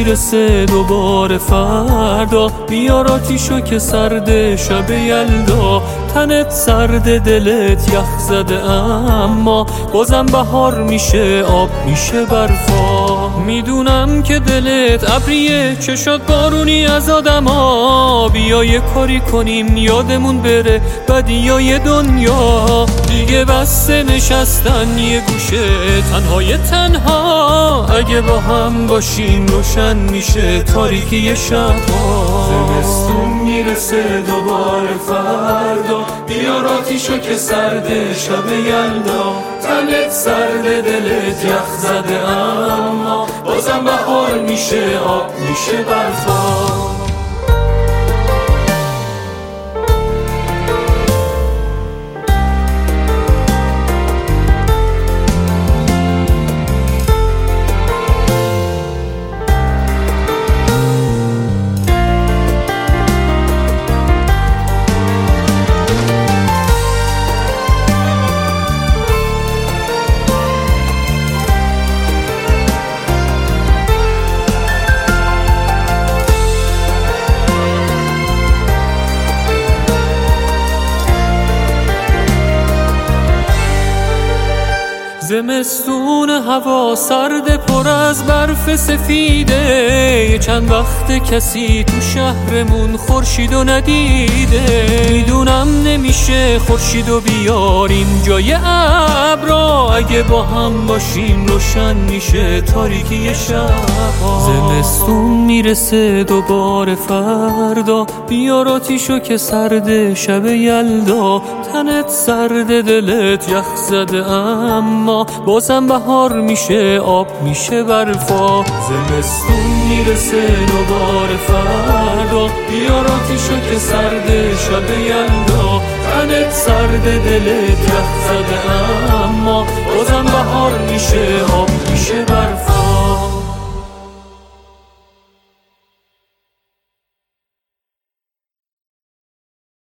میرسه دوباره فردا، بیار آتیشو که سرد شب یلدا. تنت سرد دلت یخ زده اما بازم بهار میشه آب میشه برفا. میدونم که دلت ابریه چشات بارونی از آدما، بیا یه کاری کنیم یادمون بره بدیای دنیا. دیگه بسته نشستن یه گوشه تنهای تنها، اگه با هم باشیم روشن میشه تاریکی شبها. زمستون میرسه دوباره فردا، بیار آتیشو که سرد شب یلدا. تنت سرد دلت یخ زده اما بازم بهار میشه آب میشه برفا. زمستون هوا سرد پر از برف سفیده، یه چند وقت کسی تو شهرمون خورشیدو ندیده. میدونم نمیشه خورشیدو بیاریم جای ابرا، اگه با هم باشیم روشن میشه تاریکی شبها. زمستون میرسه دوباره فردا، بیار آتیشو که سرد شب یلدا. تنت سرد دلت یخ زده اما بازم بهار میشه آب میشه برفا. زمستون میرسه دوباره فردا، بیار آتیشو که سرد شب یلدا. تنت سرد دلت یخ زده اما بازم بهار میشه آب میشه برفا.